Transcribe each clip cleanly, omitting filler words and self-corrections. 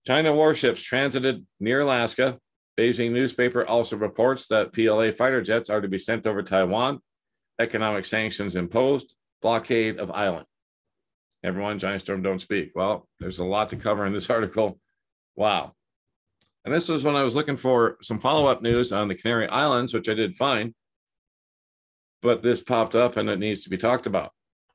China warships transited near Alaska. Beijing newspaper also reports that PLA fighter jets are to be sent over Taiwan. Economic sanctions imposed. Blockade of island. Everyone, Giant Storm don't speak. Well, there's a lot to cover in this article. Wow. And this was when I was looking for some follow-up news on the Canary Islands, which I did find. But this popped up and it needs to be talked about.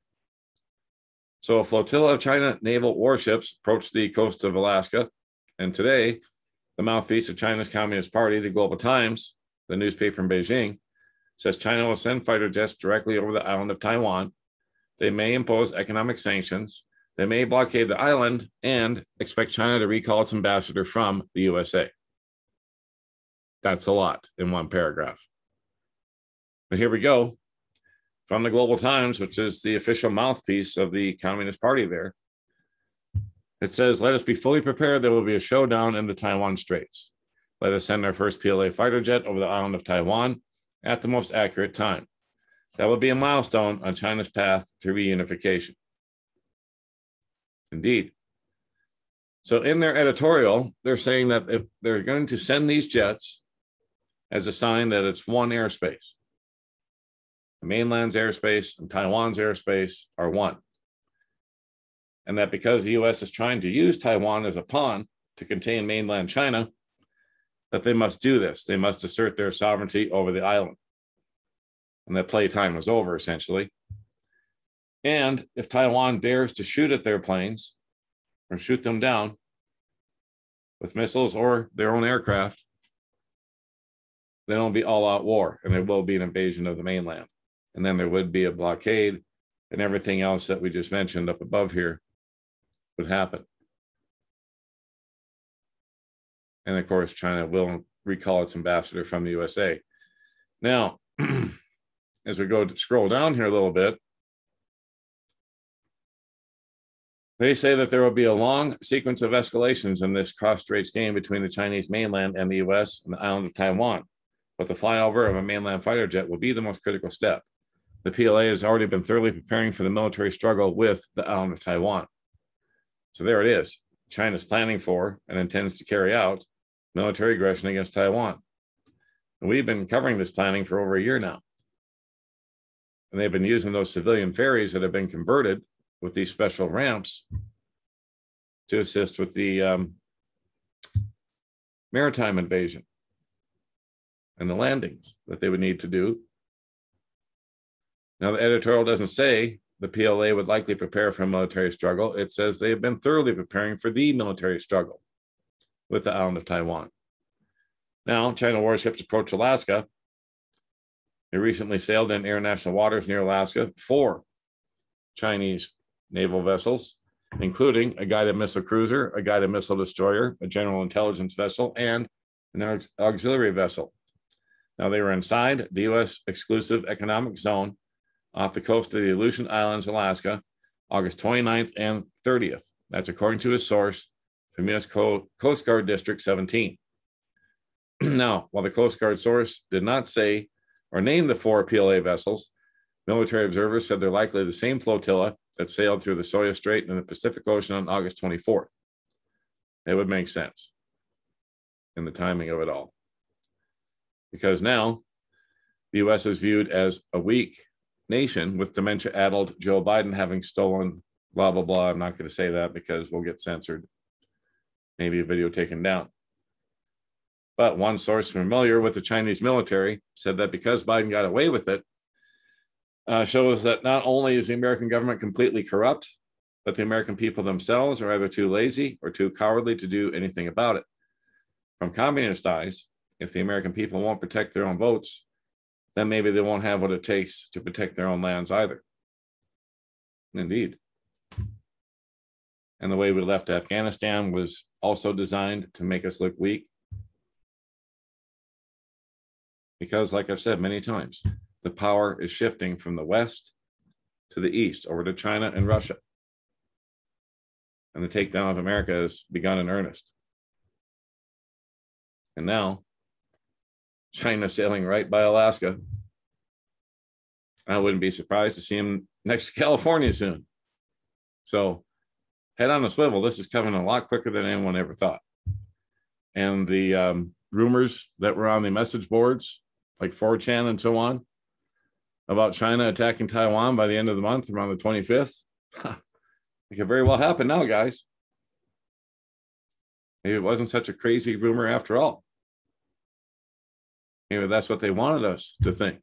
So a flotilla of China naval warships approached the coast of Alaska. And today, the mouthpiece of China's Communist Party, the Global Times, the newspaper in Beijing, says China will send fighter jets directly over the island of Taiwan. They may impose economic sanctions. They may blockade the island and expect China to recall its ambassador from the USA. That's a lot in one paragraph. But here we go. From the Global Times, which is the official mouthpiece of the Communist Party there. It says, let us be fully prepared. There will be a showdown in the Taiwan Straits. Let us send our first PLA fighter jet over the island of Taiwan at the most accurate time. That will be a milestone on China's path to reunification. Indeed. So in their editorial, they're saying that if they're going to send these jets as a sign that it's one airspace. The mainland's airspace and Taiwan's airspace are one. And that because the US is trying to use Taiwan as a pawn to contain mainland China, that they must do this. They must assert their sovereignty over the island. And that playtime was over, essentially. And if Taiwan dares to shoot at their planes or shoot them down with missiles or their own aircraft, then it'll be all-out war, and there will be an invasion of the mainland. And then there would be a blockade, and everything else that we just mentioned up above here would happen. And of course, China will recall its ambassador from the USA. Now, as we go to scroll down here a little bit, they say that there will be a long sequence of escalations in this cross-straits game between the Chinese mainland and the US and the island of Taiwan. But the flyover of a mainland fighter jet will be the most critical step. The PLA has already been thoroughly preparing for the military struggle with the island of Taiwan. So there it is. China's planning for and intends to carry out military aggression against Taiwan. And we've been covering this planning for over a year now. And they've been using those civilian ferries that have been converted with these special ramps to assist with the maritime invasion and the landings that they would need to do. Now, the editorial doesn't say the PLA would likely prepare for a military struggle. It says they have been thoroughly preparing for the military struggle with the island of Taiwan. Now, China warships approach Alaska. They recently sailed in international waters near Alaska. 4 Chinese naval vessels, including a guided missile cruiser, a guided missile destroyer, a general intelligence vessel, and an auxiliary vessel. Now, they were inside the U.S. exclusive economic zone off the coast of the Aleutian Islands, Alaska, August 29th and 30th. That's according to a source from U.S. Coast Guard District 17. Now, while the Coast Guard source did not say or name the 4 PLA vessels, military observers said they're likely the same flotilla that sailed through the Soya Strait and the Pacific Ocean on August 24th. It would make sense in the timing of it all. Because now the U.S. is viewed as a weak nation with dementia-addled Joe Biden having stolen blah, blah, blah. I'm not going to say that because we'll get censored. Maybe a video taken down. But one source familiar with the Chinese military said that because Biden got away with it, shows that not only is the American government completely corrupt, but the American people themselves are either too lazy or too cowardly to do anything about it. From communist eyes, if the American people won't protect their own votes, then maybe they won't have what it takes to protect their own lands either. Indeed. And the way we left Afghanistan was also designed to make us look weak. Because, like I've said many times, the power is shifting from the West to the East, over to China and Russia. And the takedown of America has begun in earnest. And now, China sailing right by Alaska. I wouldn't be surprised to see him next to California soon. So head on a swivel. This is coming a lot quicker than anyone ever thought. And the rumors that were on the message boards, like 4chan and so on, about China attacking Taiwan by the end of the month, around the 25th, it could very well happen now, guys. Maybe it wasn't such a crazy rumor after all. Maybe that's what they wanted us to think.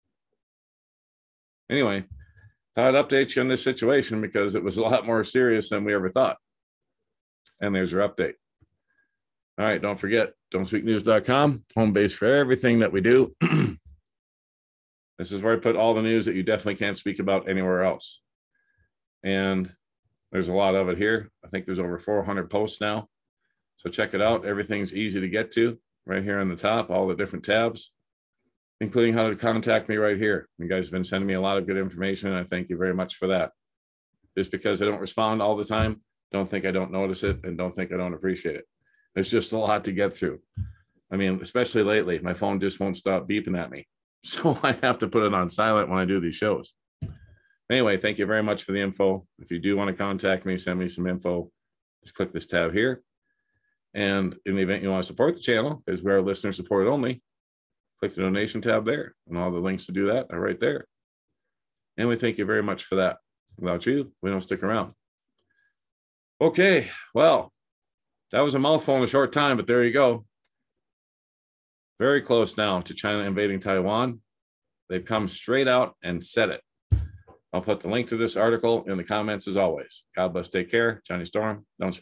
Anyway, thought I'd update you on this situation because it was a lot more serious than we ever thought. And there's your update. All right, don't forget, don'tspeaknews.com, home base for everything that we do. This is where I put all the news that you definitely can't speak about anywhere else. And there's a lot of it here. I think there's over 400 posts now. So check it out. Everything's easy to get to right here on the top, all the different tabs, including how to contact me right here. You guys have been sending me a lot of good information, and I thank you very much for that. Just because I don't respond all the time, don't think I don't notice it, and don't think I don't appreciate it. There's just a lot to get through. I mean, especially lately, my phone just won't stop beeping at me. So I have to put it on silent when I do these shows. Anyway, thank you very much for the info. If you do want to contact me, send me some info, just click this tab here. And in the event you want to support the channel, because we are listener supported only, click the donation tab there. And all the links to do that are right there. And we thank you very much for that. Without you, we don't stick around. Okay, well, that was a mouthful in a short time, but there you go. Very close now to China invading Taiwan. They've come straight out and said it. I'll put the link to this article in the comments as always. God bless, take care. Johnny Storm, don't